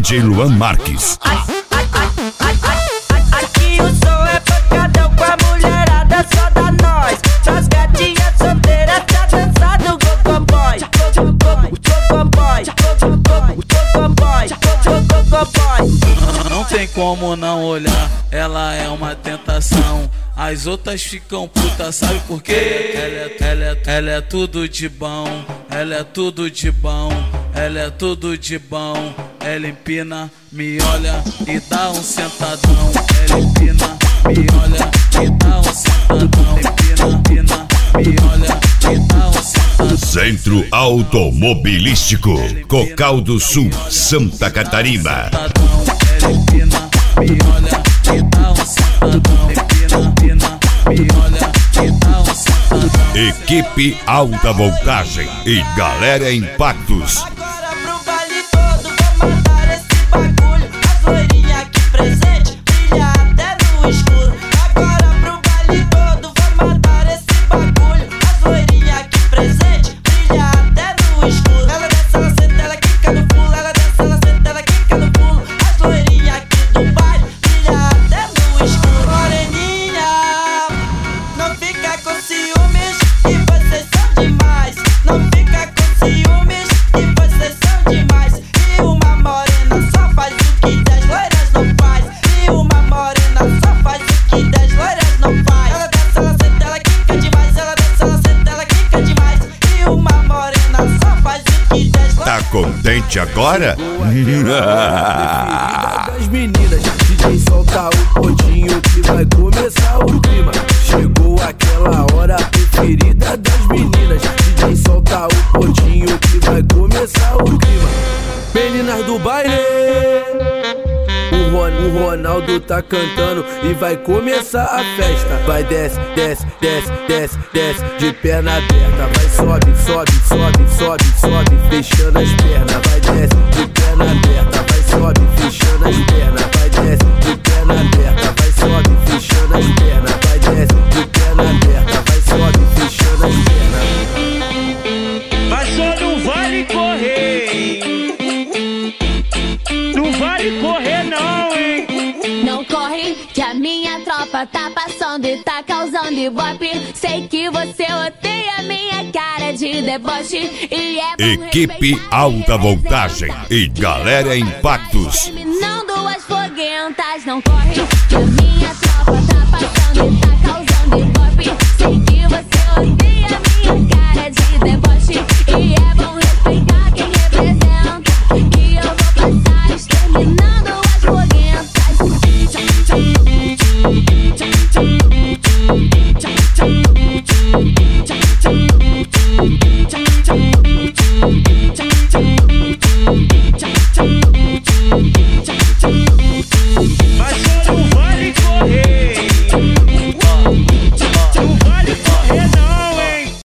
DJ Luan Marques. Aqui o som é pancadão com a mulherada, só da nós. As gatinhas solteiras tá dançando gogoboy. Não tem como não olhar, ela é uma tentação. As outras ficam putas, sabe por quê? Ela é tudo de bom, ela é tudo de bom, ela é tudo de bom. Ela empina, me olha e dá um sentadão. Ela empina, me olha e dá um sentadão. Empina, me olha e dá um sentadão. Centro Automobilístico Cocal do Sul, Santa Catarina. Ela empina, me olha e dá um sentadão. Empina, me olha e dá um sentadão. Equipe Alta Voltagem e Galera Impactos. Agora pro baile todo, vou matar esse bagulho. As loirinhas aqui presente, brilha até no escuro. Agora pro baile todo, vou matar esse bagulho. As loirinhas aqui presente, brilha até no escuro. Ela desce, ela senta, ela quica no pulo. Ela desce, ela senta, ela quica no pulo. As loirinhas aqui do baile, brilha até no escuro. Moreninha, não fica com ciúmes, que vocês são demais. Não fica com ciúmes, que vocês são demais. E uma morena só faz o que 10 loiras não faz. E uma morena só faz o que 10 loiras não faz. Ela desce, ela senta, ela quica demais. Ela desce, ela senta, ela quica demais. E uma morena só faz o que 10 loiras. Tá contente agora? Das meninas, DJ solta o pontinho que vai começar o clima. Chegou aquela hora preferida das meninas. DJ solta o pontinho que vai começar o clima. Meninas do baile, o Ronaldo tá cantando e vai começar a festa. Vai desce, desce, desce, desce, desce de perna aberta. Vai sobe, sobe, sobe, sobe, sobe, fechando as pernas. Vai desce de perna aberta. Vai sobe, fechando as pernas. Vai desce de perna aberta. Vai sobe, fechando as pernas. Vai desce de perna aberta. Vai sobe, fechando as pernas. Mas só não vale correr, não vale correr não, hein? Não corre, que a minha tropa tá passando e tá causando ibope. Sei que você odeia minha cara de deboche. E é bom Equipe Alta Voltagem e Galera Impactos. terminando as foguentas. Não corre, que a minha tropa tá passando e tá